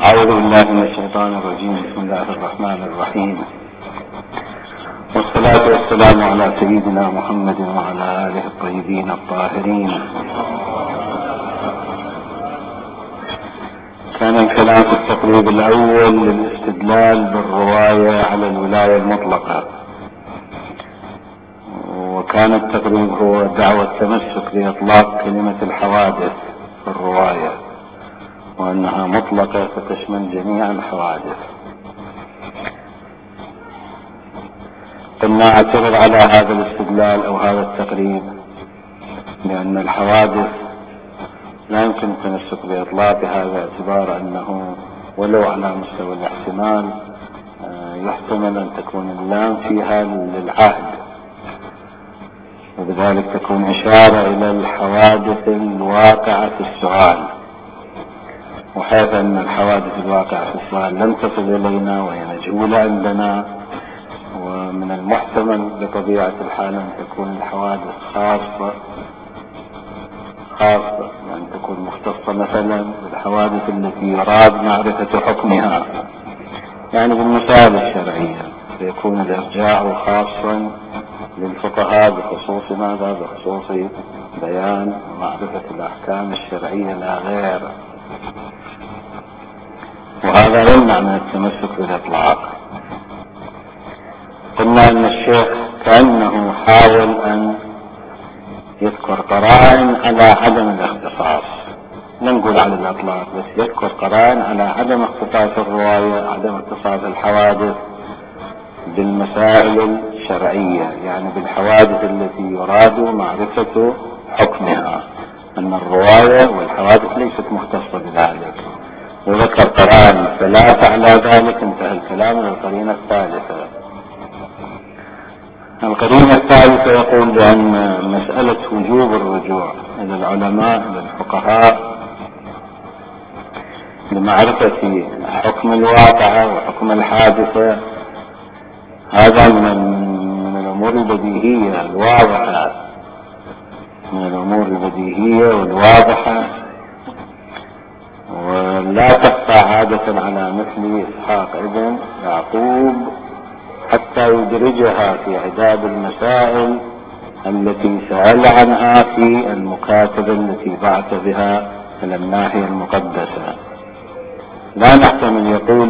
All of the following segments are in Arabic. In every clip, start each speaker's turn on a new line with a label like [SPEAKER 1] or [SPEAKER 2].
[SPEAKER 1] أعوذ بالله من الشيطان الرجيم. بسم الله الرحمن الرحيم، والصلاة والسلام على سيدنا محمد وعلى آله الطيبين الطاهرين. كان الكلام في التقريب الأول للاستدلال بالرواية على الولاية المطلقة، وكان التقريب هو دعوة التمسك بإطلاق كلمة الحوادث في الرواية، وأنها مطلقة فتشمل جميع الحوادث. قلنا اعترض على هذا الاستدلال أو هذا التقريب بأن الحوادث لا يمكن التمسك بإطلاقها، باعتبار أنه ولو على مستوى الاحتمال يحتمل أن تكون اللام فيها للعهد، وبذلك تكون إشارة إلى الحوادث الواقعة في السؤال، وحيث أن الحوادث الواقعة في السؤال لم تصل إلينا وهي مجهولة عندنا، ومن المحتمل بطبيعة الحال أن تكون الحوادث خاصة أن تكون مختصة مثلا بالحوادث التي يراد معرفة حكمها، يعني بالمسائل الشرعية، فيكون الإرجاع خاصا للفقهاء بخصوص ماذا؟ بخصوص بيان ومعرفة الأحكام الشرعية لا غير، وهذا يمنع من التمسك بالإطلاق. قلنا أن الشيخ كأنه حاول أن يذكر قرائن على عدم الاختصاص، لا نقول على الإطلاق، بس يذكر قرائن على عدم اختصاص الرواية، عدم اختصاص الحوادث بالمسائل الشرعية، يعني بالحوادث التي يراد معرفة حكمها، أن الرواية والحوادث ليست مختصة بذلك، وذكر قرائن ثلاثة على ذلك. انتهى الكلام للقرينة الثالثة. القرينة الثالثة يقول بأن مسألة وجوب الرجوع إلى العلماء إلى الفقهاء لمعرفة حكم الواقعة وحكم الحادثة، هذا من الأمور البديهية الواضحة، من الأمور البديهية والواضحة، ولا تخفى عادة على مثل إسحاق ابن يعقوب حتى يدرجها في عداد المسائل التي سأل عنها في المكاتبة التي بعث بها إلى الناحية المقدسة. لا نحتمل يقول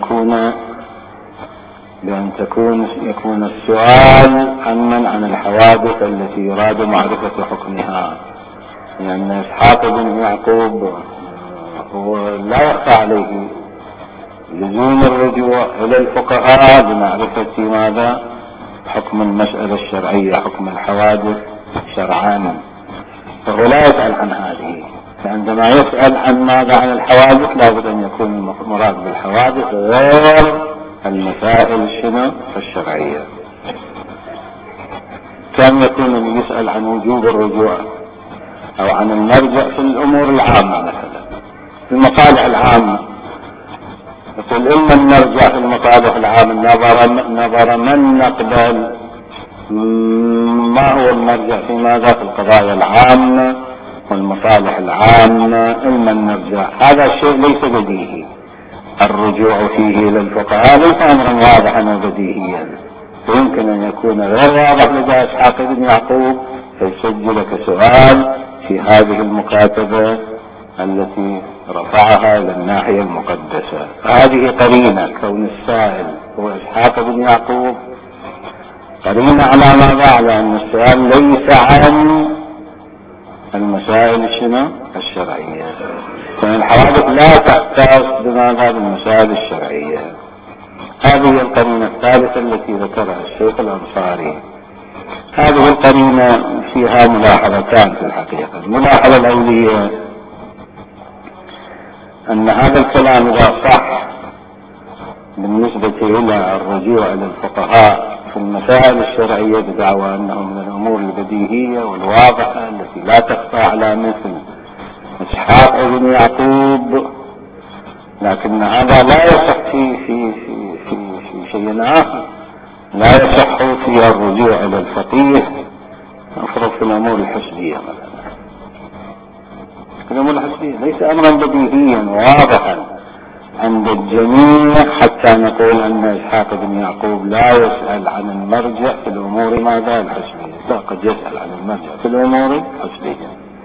[SPEAKER 1] يكون السؤال عن الحوادث التي يراد معرفة حكمها، لأن إسحاق بن يعقوب هو لا يخفى عليه لزوم الرجوع إلى الفقهاء لمعرفة ماذا؟ حكم المسألة الشرعية، حكم الحوادث شرعا، فهو لا يسأل عن هذه. فعندما يسأل عن ماذا؟ عن الحوادث، لابد أن يكون المراد بالحوادث غير المسائل الشرعية. كان يكون اللي يسأل عن وجوب الرجوع أو عن المرجع في الأمور العامة، مثلا في المصالح العامة، يقول إما المرجع في المصالح العامة نظر من نقبل، ما هو المرجع في ماذا؟ في القضايا العامة والمصالح العامة، إما المرجع. هذا الشيء ليس بديهي، الرجوع فيه إلى الفقهاء ليس أمرا واضحا وبديهيا، ويمكن أن يكون غير واضح لدى إسحاق بن يعقوب، فيسجل كسؤال في هذه المكاتبة التي رفعها إلى الناحية المقدسة. هذه قرينة كون السائل هو إسحاق بن يعقوب، قرينة على ماذا؟ على أن السؤال ليس عن المسائل الشرعية، فإن الحوادث لا تختص بماذا؟ بالمسائل الشرعية. هذه القرينة الثالثة التي ذكرها الشيخ الأنصاري. هذه القرينة فيها ملاحظتان في الحقيقة. الملاحظة الأولية أن هذا الكلام إذا صح بالنسبة إلى الرجوع إلى الفقهاء في المسائل الشرعية بدعوى أنه من الأمور البديهية والواضحة التي لا تخفى على مثل إسحاق بن يعقوب، لكن هذا لا يصح في شيء آخر، لا يصح في الرجوع إلى الفقيه أفرض في الأمور الحسبية مثلا. الأمور الحسبية ليس أمرا بديهيا واضحا عند الجميع حتى نقول أن إسحاق بن يعقوب لا يسأل عن المرجع في الأمور ماذا الحسبية، لا، قد يسأل عن المرجع في الأمور الحسبية.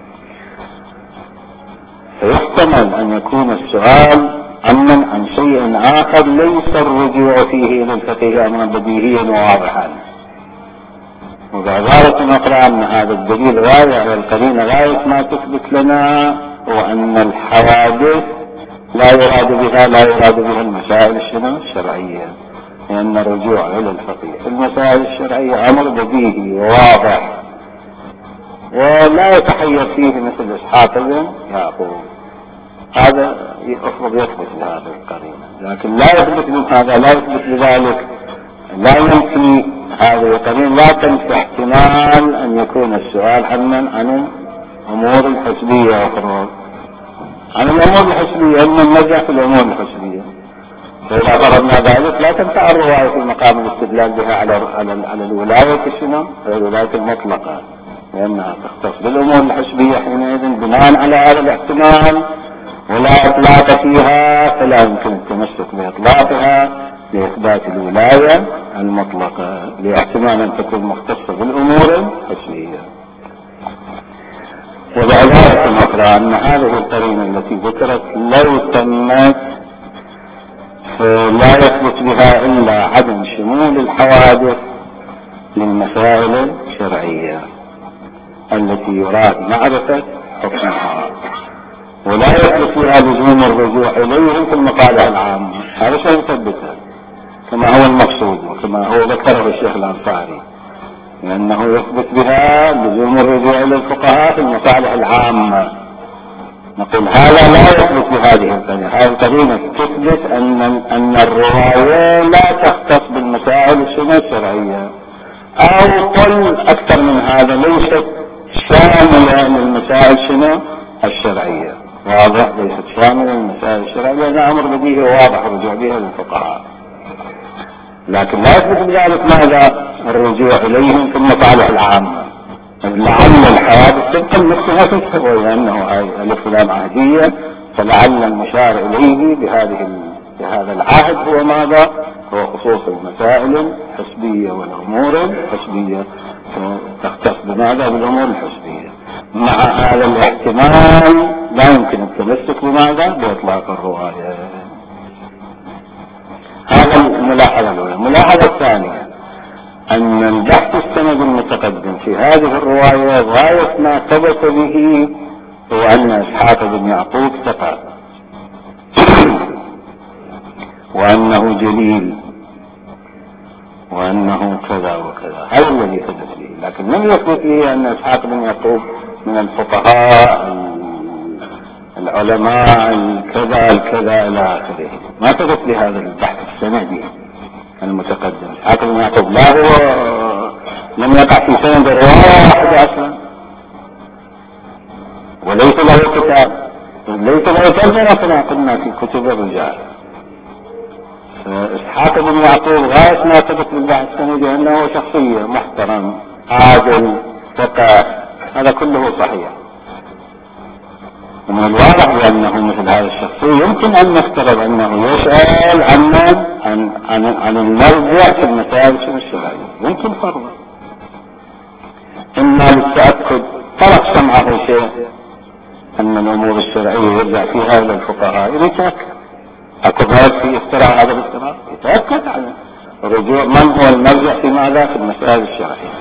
[SPEAKER 1] فيحتمل أن يكون السؤال عن شيء آخر ليس الرجوع فيه إلى الفقيه أمرا بديهيا وواضحا، وبعبارة أخرى أن هذا الدليل غاية والقرينة غاية ما تثبت لنا هو أن الحوادث لا يراد بها المسائل الشرعية، لأن الرجوع إلى الفقيه في المسائل الشرعية أمر بديهي وواضح ولا يتحير فيه مثل إسحاق بن يعقوب. هذا أفضل يثبت لهذا القرينة، لكن لا يثبت من هذا، لا يثبت لذلك، لا ينفي هذه القرينة، لا تنفي احتمال أن يكون السؤال عن الأمور الحسبية أخرى، عن الأمور الحسبية، أن نرجع في الأمور الحسبية. فإذا فرضنا ذلك لا تنفع الرواية في مقام الاستدلال بها على الولاية الولاية المطلقة، لأنها تختص بالأمور الحسبية حينئذ بناء على هذا الاحتمال ولا إطلاق فيها، فلا يمكن التمسك بإطلاقها لإثبات الولاية المطلقة لاحتمال أن تكون مختصة بالأمور الحسبية. وبعبارة أخرى أن هذه القرينة التي ذكرت لو تمت لا يثبت بها إلا عدم شمول الحوادث للمسائل الشرعية التي يراد معرفة حكمها، ولا يثبت بها لزوم الرجوع إليهم في المصالح العامة. هذا شيء يثبته كما هو المقصود وكما هو ذكره الشيخ الأنصاري، لأنه يثبت بها لزوم الرجوع إلى الفقهاء في المصالح العامة. نقول هذا لا يثبت بهذه القرينة. هذه القرينة تثبت أن الرواية لا تختص بالمسائل الشرعية، أو قل أكثر من هذا ليست شاملة للمسائل الشرعية. واضح، ليست شاملة للمسائل الشرعية لأن أمر بديهي وواضح الرجوع بها للفقهاء، لكن لا يثبت بذلك ماذا الرجوع إليهم في المصالح العامة. لعل الحوادث تبقى نفسها تنتهي، لأنه ألف لام عهدية، فلعل المشار إليه بهذا العهد هو ماذا؟ هو خصوص المسائل الحسبية والأمور الحسبية، تختص بماذا؟ بالأمور الحسبية. مع هذا الاحتمال لا يمكن التمسك بماذا؟ بإطلاق الرواية. هذا الملاحظة الأولى. الملاحظة الثانية أن البحث السند المتقدم في هذه الرواية غاية ما ثبت به هو أن إسحاق بن يعقوب ثقة وأنه جليل وأنه كذا وكذا، هذا الذي ثبت به، لكن لم يثبت به أن إسحاق بن يعقوب من الفقهاء العلماء الكذا إلى آخره. ما ثبت لهذا البحث السندي المتقدم. إسحاق بن يعقوب لا هو لم يقع في سند رواية واحدة أصلا، وليس له كتاب، ليس له ترجمة كما قلنا في كتب الرجال. إسحاق بن يعقوب غاية ما ثبت بالبحث السندي أنه شخصية محترم عادل ثقة، هذا كله صحيح. ومن الواضح بأنه مثل هذا الشخصية يمكن أن نفترض أنه يسأل عن المرجع في المسائل الشرعية، يمكن فرضا إما للتأكد طرق سمعه شيء أن الأمور الشرعية يرجع فيها إلى الفقهاء يتأكد. أكو في افتراء هذا الافتراء يتأكد على الرجوع من هو المرجع في ماذا؟ في المسائل الشرعية.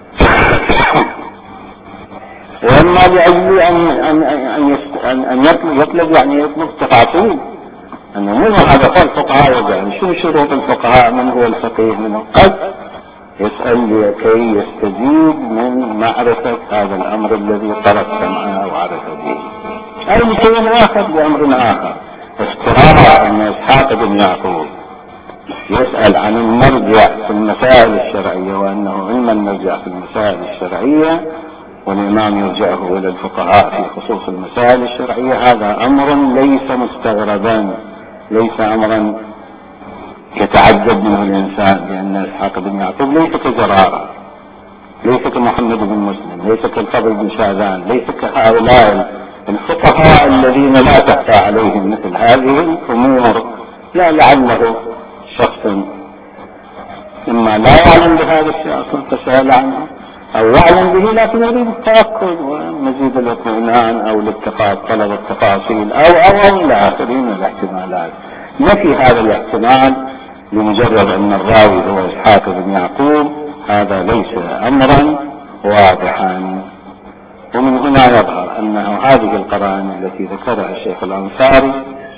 [SPEAKER 1] وإما لأجل أن يطلب يعني يطلب تفاصيل أنه من هذا الفقهاء يعني شو شروط الفقهاء، من هو الفقيه منه، قد يسأل لكي يستزيد من معرفة هذا الأمر الذي طرق سمعه وعرف به، أو لشيء آخر بأمر آخر. افتراء أن إسحاق بن يعقوب يسأل عن المرجع في المسائل الشرعية وأنه علما المرجع في المسائل الشرعية والإمام يرجعه إلى الفقهاء في خصوص المسائل الشرعية، هذا أمر ليس مستغربا، ليس أمرا يتعجب منه الإنسان، لأن إسحاق بن يعقوب ليس كزرارة، ليس كمحمد بن مسلم، ليس كالفضل بن شاذان، ليس كهؤلاء الفقهاء الذين لا تخفى عليهم مثل هذه الأمور لا لعله شخص إما لا يعلم بهذا الشيء أصلا فسأل عنه، أو يعلم به لكن يريد التأكد ومزيد الاطمئنان أو لاتخاذ طلب التفاصيل أو إلى آخره من الاحتمالات. نفي هذا الاحتمال لمجرد أن الراوي هو إسحاق بن يعقوب هذا ليس أمرا واضحا. ومن هنا يظهر أنه هذه القرائن التي ذكرها الشيخ الأنصاري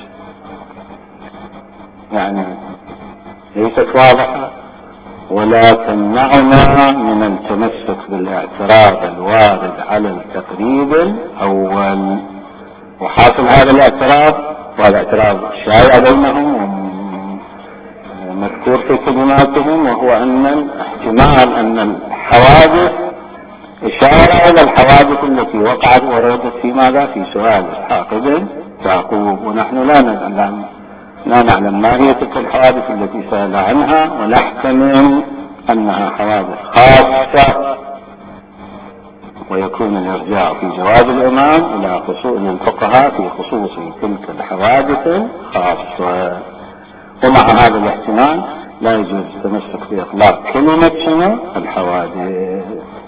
[SPEAKER 1] يعني ليست واضحة ولا تمنعنا من التمسك بالاعتراض الوارد على التقريب الأول. وحاصل هذا الاعتراض وهذا اعتراض شائع بينهم ومذكور في كلماتهم، وهو أن احتمال أن الحوادث إشارة إلى الحوادث التي وقعت وردت في ماذا؟ في سؤال إسحاق بن يعقوب، ونحن لا نعلم ما هي تلك الحوادث التي سأل عنها، ونحتمل أنها حوادث خاصة ويكون الإرجاع في جواز الإمام إلى الفقهاء في خصوص تلك الحوادث الخاصة. ومع هذا الاحتمال لا يجوز التمسك بإطلاق كلمة شنو الحوادث.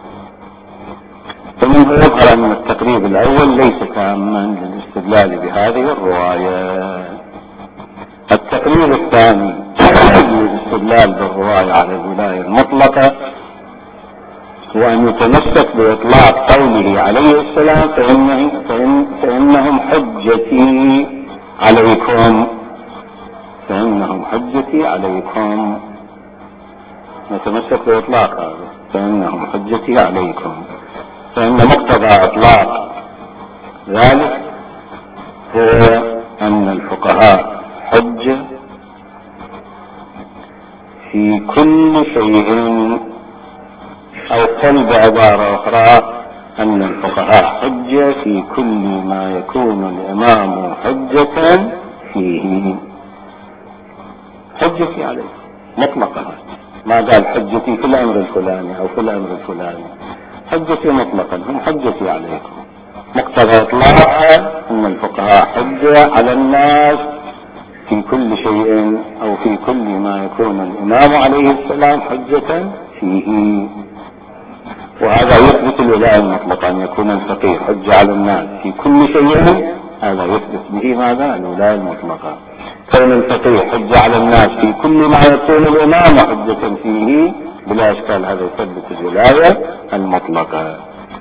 [SPEAKER 1] فمنه يظهر أن التقريب الأول ليس تاما للاستدلال بهذه الرواية. التقرير الثاني للاستدلال بالرواية على الولاية المطلقة هو أن يتمسك بإطلاق قوله عليه السلام فإنهم حجتي عليكم، فإنهم حجتي عليكم، نتمسك بإطلاق هذا فإنهم حجتي عليكم، فإن مقتضى إطلاق ذلك هو أن الفقهاء حجة في كل شيء، أو قل بعبارة أخرى أن الفقهاء حجة في كل ما يكون الإمام حجة فيه. حجتي عليه مطلقة، ما قال حجتي في الأمر الفلاني أو في الأمر الفلاني، حجتي مطلقا هم حجتي عليكم. مقتضى إطلاقها أن الفقهاء حجة على الناس في كل شيء أو في كل ما يكون الإمام عليه السلام حجة فيه. وهذا يثبت الولاية المطلقة أن يكون الفقيه حجة على الناس في كل شيء، هذا يثبت به ماذا؟ الولاية المطلقة. كون الفقيه حجة على الناس في كل ما يكون الإمام حجة فيه بلا إشكال هذا يثبت الولاية المطلقة.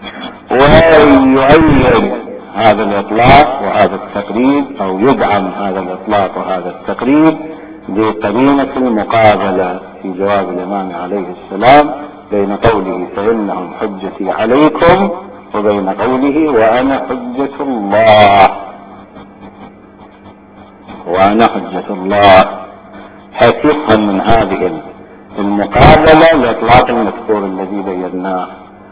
[SPEAKER 1] ويؤيد هذا الإطلاق وهذا التقريب أو يدعم هذا الإطلاق وهذا التقريب بقرينة المقابلة في جواب الإمام عليه السلام بين قوله فإنهم حجتي عليكم وبين قوله وأنا حجة الله، وأنا حجة الله، حيث يفهم من هذه المقابلة الإطلاق المذكور الذي بيناه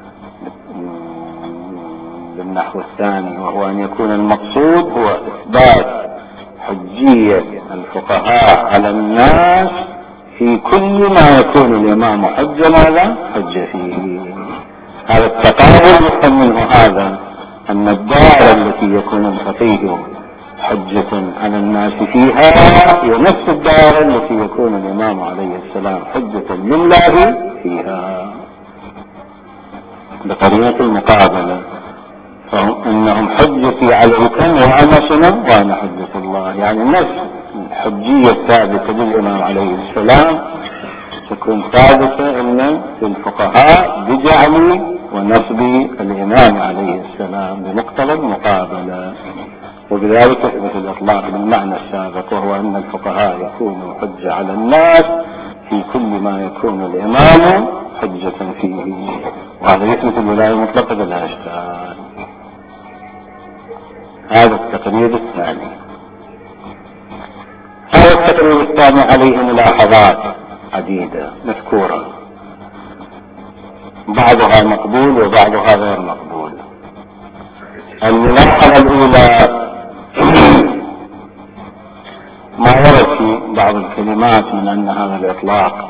[SPEAKER 1] بالنحو الثاني، وهو أن يكون المقصود هو إثبات حجية الفقهاء على الناس في كل ما يكون الإمام حجة ماذا؟ حجة فيه. هذا التقابل يفهم منه هذا أن الدار التي يكون الفقيه حجة على الناس فيها هي نفس الدار التي يكون الإمام عليه السلام حجة لله فيها بقرينة المقابلة. فإنهم حجتي عليكم وأنا شنو؟ وأنا حجة الله، يعني نفس الحجية الثابتة للإمام عليه السلام تكون ثابتة إن في الفقهاء بجعل ونصب الإمام عليه السلام بمقتضى المقابلة. وبذلك يثبت الإطلاق بالمعنى السابق، وهو أن الفقهاء يكونوا حجة على الناس في كل ما يكون الإمام حجة فيه، وهذا يثبت الولاية المطلقة بلا إشكال. هذا التقرير الثاني. هذا التقرير الثاني عليه ملاحظات عديدة مذكورة، بعضها مقبول وبعضها غير مقبول. الملاحظة الأولى ما ورد في بعض الكلمات من أن هذا الإطلاق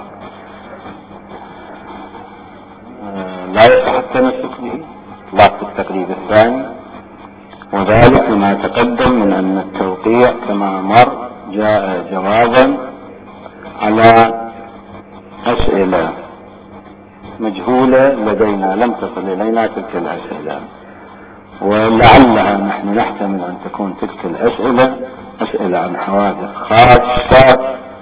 [SPEAKER 1] لا يصح التمسك به، إطلاق التقريب الثاني، وذلك لما تقدم من أن التوقيع كما مر جاء جوابا على أسئلة مجهولة لدينا، لم تصل إلينا تلك الأسئلة، ولعلها نحن نحتمل أن تكون تلك الأسئلة أسئلة عن حوادث خاصة،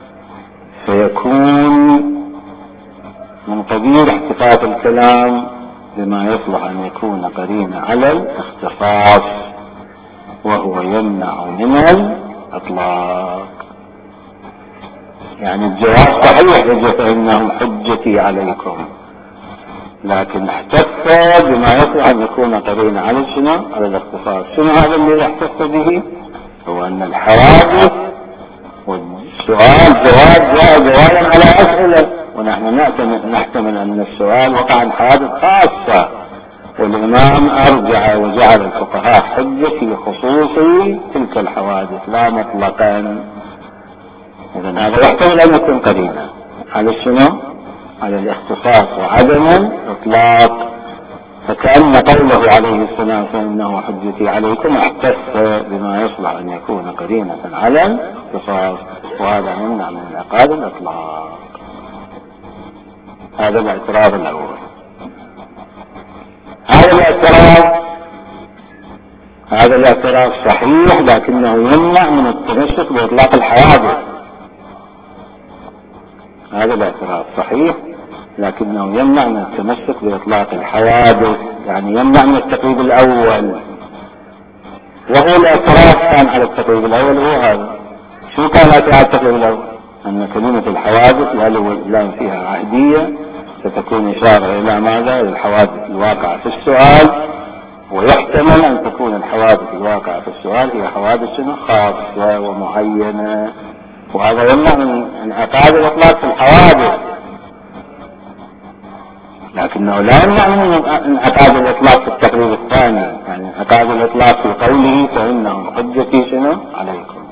[SPEAKER 1] فيكون من قبيل احتفاظ الكلام بما يصلح أن يكون قرينة على الاختصاص، وهو يمنع من الإطلاق. يعني الجواب صحيح يجب فإنهم حجتي عليكم، لكن احتف بما يصلح أن يكون قرينة على شنو؟ على الاختصاص. شنو هذا اللي احتف به؟ هو أن الحوادث والسؤال جوابا على أسئلة، ونحن نحتمل أن السؤال وقع عن حوادث خاصة، والإمام أرجع وجعل الفقهاء حجة في خصوص تلك الحوادث لا مطلقا. إذن هذا يحتمل أن يكون قرينة على شنو؟ على الاختصاص وعدم الإطلاق، فكأن قوله عليه السلام فإنه حجتي عليكم احتف بما يصلح أن يكون قرينة على الاختصاص، وهذا يمنع من انعقاد الإطلاق. هذا الاعتراض الأول. هذا الاعتراض صحيح، لكنه يمنع من التمسك بإطلاق الحوادث. هذا الاعتراض صحيح، لكنه يمنع من التمسك بإطلاق الحوادث، يعني يمنع من التقييد الأول. وهو الاعتراض كان على التقييد الأول هو هذا. شو كان الاعتراض على التقييد الأول؟ أن كلمة الحوادث لا فيها عهدية، ستكون إشارة إلى ماذا؟ الحوادث الواقعة في السؤال، ويحتمل أن تكون الحوادث الواقعة في السؤال هي حوادث خاصة ومعينة، وهذا يمنع من انعقاد الإطلاق في الحوادث. لكنه لا يمنع من انعقاد الإطلاق في التقرير الثاني، يعني انعقاد الإطلاق في قوله فإنهم حجتي عليكم.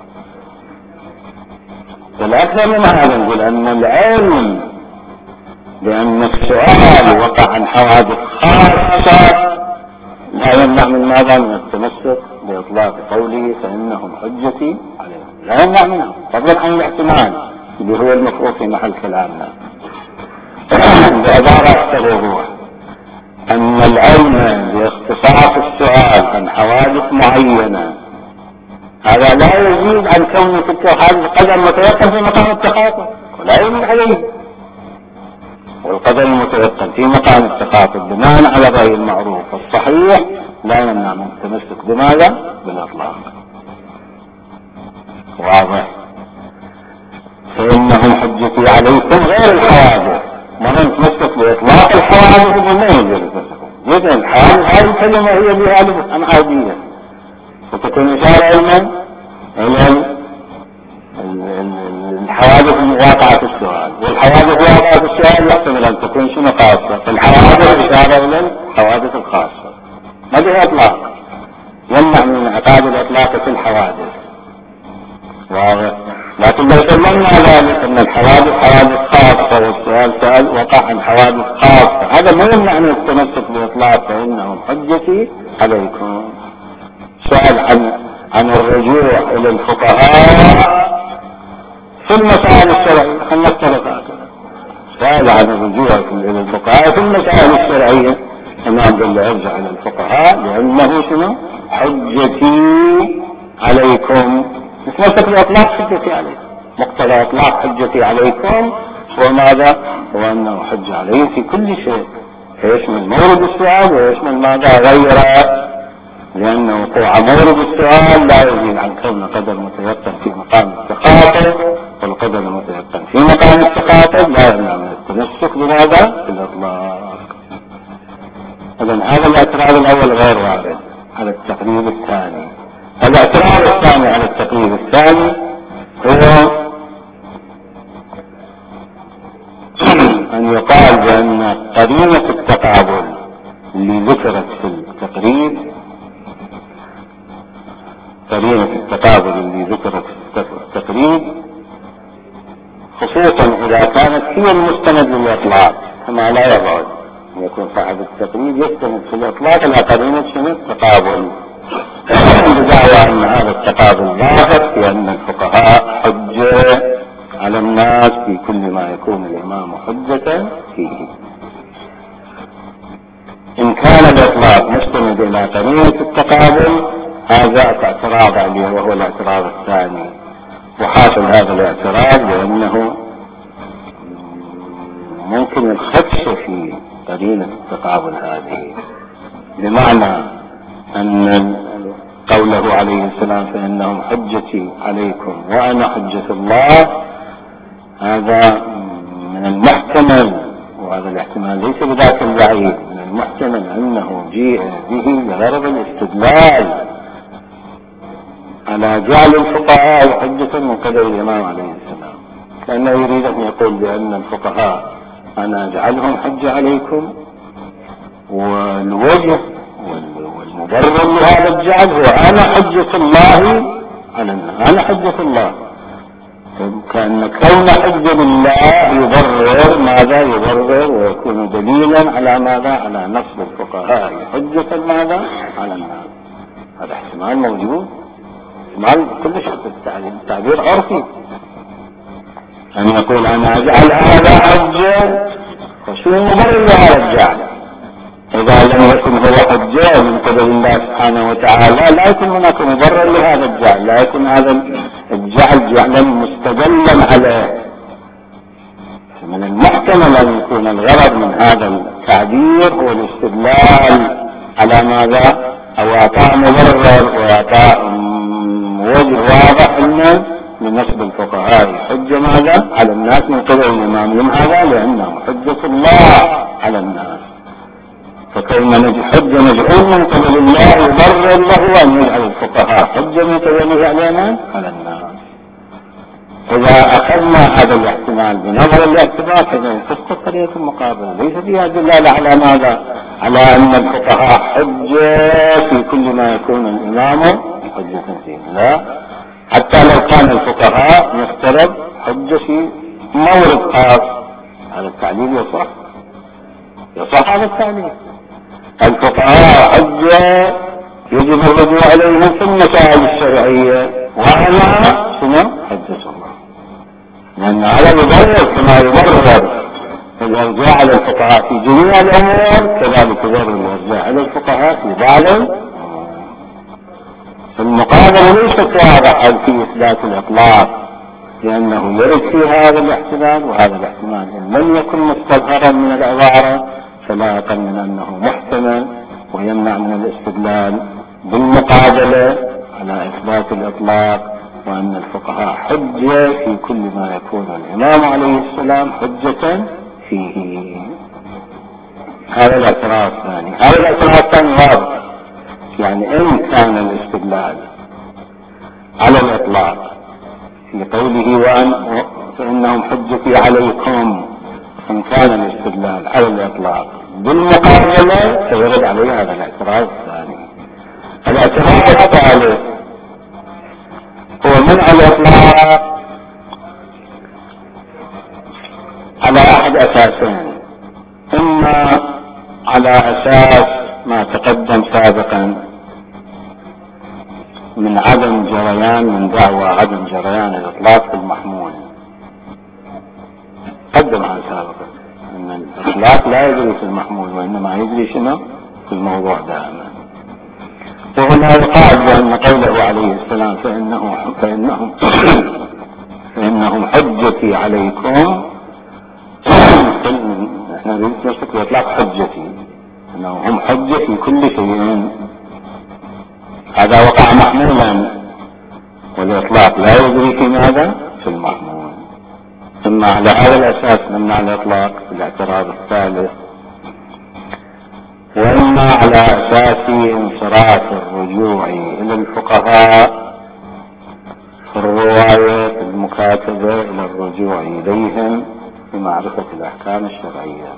[SPEAKER 1] والأكثر من هذا نقول أن العلم بأن السؤال وقع عن حوادث خاصة لا يمنع من ماذا؟ من التمسك بإطلاق قوله فإنهم حجتي عليهم، لا يمنع منه، فضلا عن الاحتمال اللي هو المفروض في محل كلامنا. بعبارة أكثر أن العلم باختصاص السؤال عن حوادث معينة هذا لا يزيد عن كون تلك الحادث قدر متيقن في مقام التخاطب، ولا يمنع عليه. والقدر المتيقن في مقام التخاطب بناء على الرأي المعروف والصحيح لا يمنع من التمسك بماذا؟ بالإطلاق. واضح؟ فإنهم حجتي عليكم غير الحوادث، ما نتمسك بإطلاق الحوادث وما يجب جدا. الحوادث هذه الكلمة هي بها أم عادية، فتكون إشارة علما إلى الحوادث الواقعة في السؤال، والحوادث الواقعة في السؤال يحتمل أن تكون شنو خاصة، فالحوادث إشارة إلى الحوادث الخاصة، ما بها إطلاق، يمنع من انعقاد الإطلاق في الحوادث. واضح؟ لكن لو سلمنا ذلك أن الحوادث حوادث خاصة والسؤال وقع عن حوادث خاصة، هذا ما يمنع من التمسك بإطلاق فإنهم حجتي عليكم. سؤال عن الرجوع إلى الفقهاء في المسائل الشرعية، خلنا نفترض هكذا. سؤال عن الرجوع إلى الفقهاء في المسائل الشرعية، الإمام قال له ارجع إلى الفقهاء لأنه شنو؟ حجتي عليكم. نتمسك بإطلاق حجتي عليكم، مقتضى إطلاق حجتي عليكم وماذا؟ وأنه حج عليه في كل شيء، فيشمل مورد السؤال ويشمل ماذا غيره، لأن وقوع مورد السؤال لا يزيد عن كون قدر متيقن في مقام التخاطب، والقدر المتيقن في مقام التخاطب لا يمنع من التمسك بماذا؟ بالإطلاق. إذن هذا الاعتراض الأول غير وارد على التقريب الثاني. الاعتراض الثاني على التقريب الثاني هو أن يقال بأن قرينة التقابل اللي ذكرت في التقريب، قرينة التقابل اللي ذكرت في التقريب خصوصا إذا كانت هي المستند للإطلاق، كما لا يبعد أن يكون صاحب التقريب يستند في الإطلاق إلى قرينة شنو؟ التقابل. بدعوى أن هذا التقابل ظاهر في أن الفقهاء حجة على الناس في كل ما يكون الإمام حجة فيه. إن كان الإطلاق مستند إلى قرينة التقابل هذا اعتراض عليه، وهو الاعتراض الثاني. وحاصل هذا الاعتراض لأنه ممكن الخدش في قرينة التقابل هذه، بمعنى أن قوله عليه السلام فإنهم حجتي عليكم وأنا حجة الله، هذا من المحتمل، وهذا الاحتمال ليس بذاك البعيد، من المحتمل أنه جيء به لغرض الاستدلال على جعل الفقهاء حجة من قبل الإمام عليه السلام، لأنه يريد أن يقول بأن الفقهاء أنا أجعلهم حجة عليكم، والوجه والمبرر لهذا الجعل هو أنا حجة الله على الناس، أنا حجة الله. كأن كون حجة لله يبرر ماذا؟ يبرر ويكون دليلا على ماذا؟ على نصب الفقهاء حجة ماذا؟ على الناس. هذا احتمال موجود، احتمال كل شيء التعبير عرفي، أن يقول أنا أجعل هذا حجة، وشو المبرر لهذا الجعل؟ إذا لم يكن هو حجة من قبل الله سبحانه وتعالى لا يكون هناك مبرر لهذا الجعل، لا يكون هذا الجعل جعلا مستدلا عليه. من المحتمل أن يكون الغرض من هذا التعبير هو الاستدلال على ماذا؟ أو إعطاء مبرر وإعطاء وجه واضح أنه لنصب الفقهاء حجة ماذا؟ على الناس من قبل الإمام. هذا لأنهم حجة الله على الناس، فكون حجة مجعول من قبل الله يبرر له أن يجعل الفقهاء حجة من قبله علينا على الناس. إذا أخذنا هذا الاحتمال بنظر الاعتبار فإذا تسقط قضية المقابلة، ليس فيها دلالة على ماذا؟ على أن الفقهاء حجة في كل ما يكون الإمام حجة فيه، لا، حتى لو كان الفقهاء مفترض حجة في مورد خاص، هذا التعليل يصح هذا التعليل. الفقهاء حجة يجب الرجوع عليهم في المسائل الشرعية، وأنا شنو؟ حجة الله، لأن هذا يبرر كما يبرر الإرجاع على الفقهاء في جميع الأمور، كذلك يبرر الإرجاع على الفقهاء في بعض الأمور. المقابلة ليست واضحة في إثبات الإطلاق، لأنه يرد في هذا الاحتمال، وهذا الاحتمال إن لم يكن مستظهرا من العبارة فلا أقل من أنه محتمل ويمنع من الاستدلال بالمقابلة على إثبات الإطلاق، وأن الفقهاء حجة في كل ما يكون الإمام عليه السلام حجة فيه. هذا الاعتراض الثاني. هذا الاعتراض الثاني واضح، يعني إن كان الاستدلال على الإطلاق في قوله فإنهم حجتي عليكم، إن كان الاستدلال على الإطلاق بالمقابلة سيرد عليه هذا الاعتراض الثاني. الاعتراض الثالث هو من الإطلاق على أحد أساسين، إما على أساس ما تقدم سابقا من عدم جريان، من دعوى عدم جريان الإطلاق في المحمول، قدم عن سابقا أن الإطلاق لا يجري في المحمول وإنما يجري شنو؟ في الموضوع دائما. وهنا يقال بأن قوله عليه السلام فإنهم حجتي عليكم، احنا نمسك الإطلاق حجتي، أنهم حجة في كل شيء، هذا وقع محمولا، والإطلاق لا يجري في ماذا؟ في المحمول. ثم على هذا الأساس نمنع الإطلاق في الاعتراض الثالث، وإما على أساس انصراف الرجوع إلى الفقهاء في الرواية المكاتبة إلى الرجوع إليهم بمعرفة الأحكام الشرعية،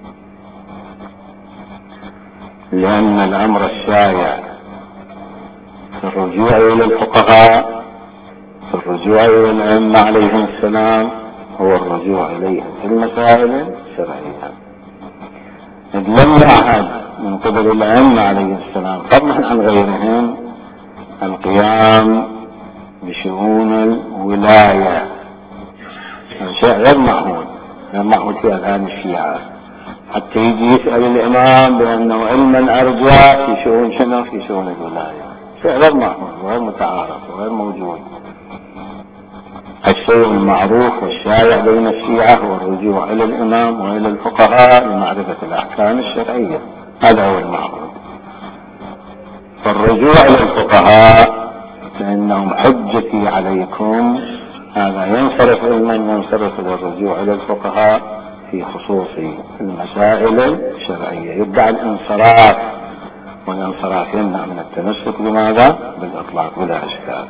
[SPEAKER 1] لأن الأمر الشائع في الرجوع إلى الفقهاء، في الرجوع إلى الأئمة عليهم السلام، هو الرجوع إليهم في المسائل الشرعية. إذ لم يعهد من قبل الأئمة عليه السلام فضلا عن غيرهم القيام بشؤون الولاية، شيء غير معهود في أذهان الشيعة، حتى يجي يسأل الإمام بأنه علما أرجع في شؤون شنو؟ في شؤون الولاية، شيء غير معهود وغير متعارف وغير موجود. الشيء المعروف والشائع بين الشيعة هو الرجوع إلى الإمام وإلى الفقهاء لمعرفة الأحكام الشرعية، هذا هو المعروف. فالرجوع إلى الفقهاء فإنهم حجتي عليكم، هذا ينصرف لمن ينصرف إلى الرجوع إلى الفقهاء في خصوص المسائل الشرعية، يدعي الانصراف، والانصراف يمنع من التمسك بماذا؟ بالإطلاق بلا إشكال.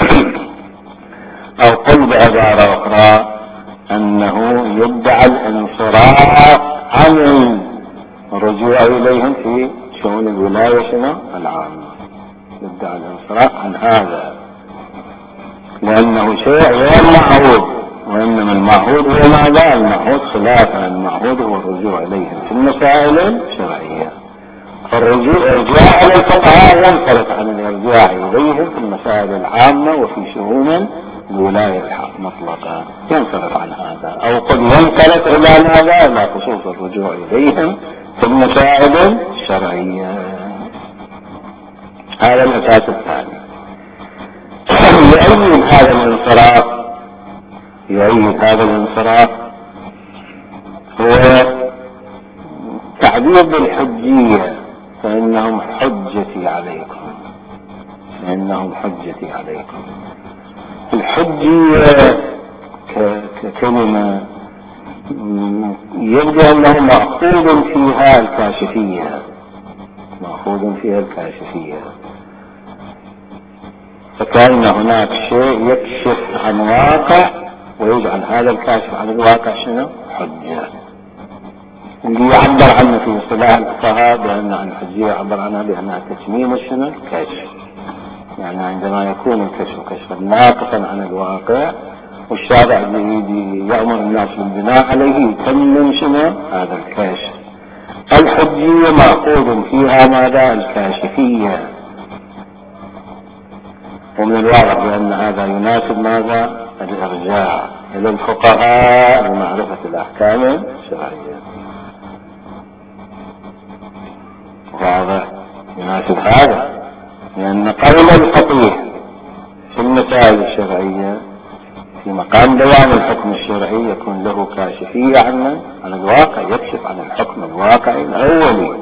[SPEAKER 1] أو قل بعبارة أخرى أنه يدعى الانصراف عن الرجوع إليهم في شؤون الولاية شنو؟ العامة، يدعى الانصراف عن هذا لأنه شيء غير معهود، وإنما المعهود هو ماذا؟ المعهود خلافا، المعهود هو الرجوع إليهم في المسائل الشرعية. فالرجوع إلى الفقهاء ينصرف عن الارجاع إليهم في المسائل العامة وفي شؤون الولاية مطلقا، ينصرف عن هذا. أو قد ينصرف إلى ماذا؟ إلى خصوص الرجوع إليهم في المسائل الشرعية. هذا الأساس الثاني. يؤيد هذا الانصراف هو تعبير بالحجية، فإنهم حجتي عليكم. الحجية ككلمة يبدو أنه مأخوذ فيها الكاشفية، فكان هناك شيء يكشف عن واقع ويجعل هذا الكاشف عن الواقع شنو؟ حجة. اللي يعبر عنه في اصطلاح الفقهاء بأن عن الحجية يعبر عنها بأنها تتميم شنو؟ الكشف. يعني عندما يكون الكشف كشفا ناقصا عن الواقع والشارع يأمر الناس بالبناء عليه يتمم شنو؟ هذا الكشف. الحجية مأخوذ فيها ماذا؟ الكاشفية. ومن الواضح بأن هذا يناسب ماذا؟ الإرجاع إلى الفقهاء لمعرفة الأحكام الشرعية. واضح؟ يناسب هذا، لأن قول الفقيه في المسائل الشرعية في مقام بيان الحكم الشرعي يكون له كاشفية عن الواقع، يكشف عن الحكم الواقعي الأولي.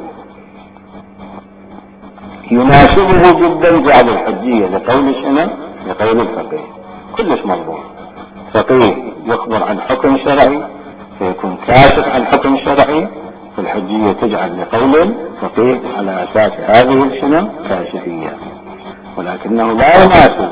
[SPEAKER 1] يناسبه جدا جعل الحجية لقول شنو؟ لقول الفقيه، كلش مضبوط. فقيه يخبر عن حكم شرعي فيكون كاشف عن حكم شرعي، فالحجية تجعل لقول الفقيه على أساس هذه شنو؟ كاشفية. ولكنه لا يناسب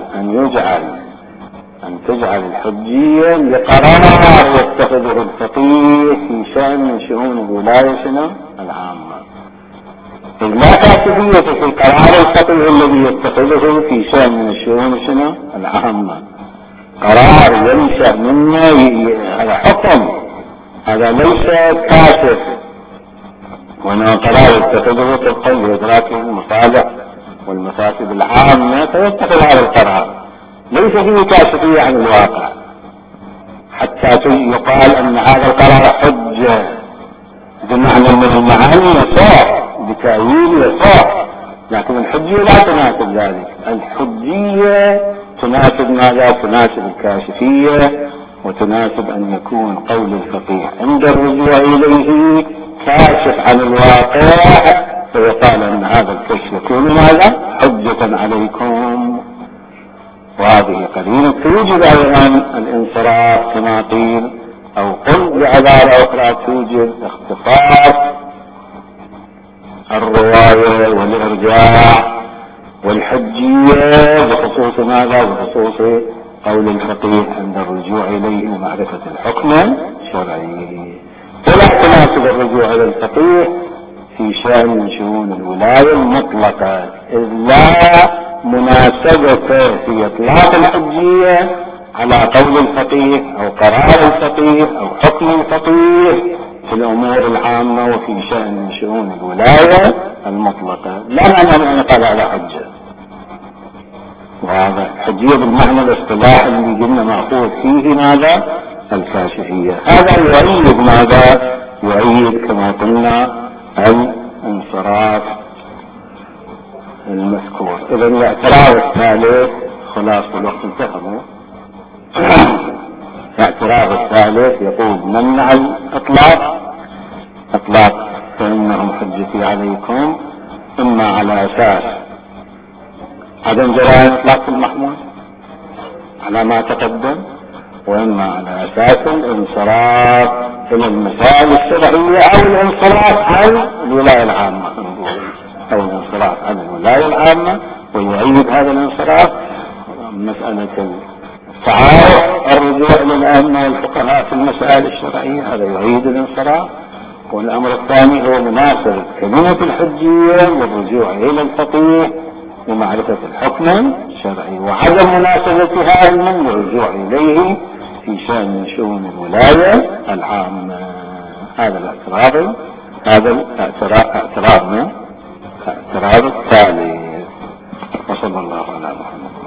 [SPEAKER 1] أن تجعل الحجية لقرار يتخذه الفقيه في شأن من شؤون الولاية شنو؟ العامة. لا كاشفية في قرار الفقيه الذي يتخذه في شأن من الشؤون شنو؟ العامة. قرار ينشأ منه هذا حكم، هذا ليس كاشف، وإنما قرار يتخذه طبقا لإدراك المصالح والمفاسد العامة فيتخذ هذا القرار، ليس فيه كاشفية عن الواقع حتى يقال أن هذا القرار حجة بمعنى من المعاني يصح بتأويل يصح، لكن الحجية لا تناسب ذلك. الحجية تناسب ماذا؟ تناسب الكاشفية، وتناسب أن يكون قول الفقيه عند الرجوع إليه كاشف عن الواقع، فيقال أن هذا الكشف يكون ماذا؟ حجة عليكم. وهذه قرينة توجد أيضا الانصراف كما قيل، أو قل بعبارة أخرى توجد اختصاص الرواية والإرجاع والحجية بخصوص ماذا؟ بخصوص قول الفقيه عند الرجوع إليه لمعرفة الحكم الشرعي. ولا تناسب الرجوع إلى الفقيه في شأن من شؤون الولاية المطلقة، إذ لا مناسبة في إطلاق الحجية على قول الفقيه أو قرار الفقيه أو حكم الفقيه في الأمور العامة وفي شأن من شؤون الولاية المطلقة، لا معنى أن قال على حجة. وهذا الحجية بالمعنى الاصطلاحي اللي قلنا مأخوذ فيه ماذا؟ الكاشفية. هذا يؤيد ماذا؟ يؤيد كما قلنا الانصراف المذكور. إذا الاعتراض الثالث خلاص الوقت انتهى. الاعتراض الثالث يقول منع اطلاق فإنهم حجتي عليكم إما على أساس عدم جرائم اطلاق المحمول على ما تقدم، وإما على أساس الانصراف إلى المسائل الشرعية أو الانصراف عن الولاية العامة، أو الانصراف عن الولاية العامة. ويؤيد هذا الانصراف مسألة التعارض الرجوع إلى الأئمة والفقهاء في المسائل الشرعية، هذا يؤيد الانصراف. والأمر الثاني هو مناسبة كلمة الحجية والرجوع إلى الفقيه ومعرفة الحكم الشرعي، وعدم مناسبتها من الرجوع إليه في شأن من شؤون الولاية العامة. هذا الاعتراض الثالث. وصلى الله على محمد.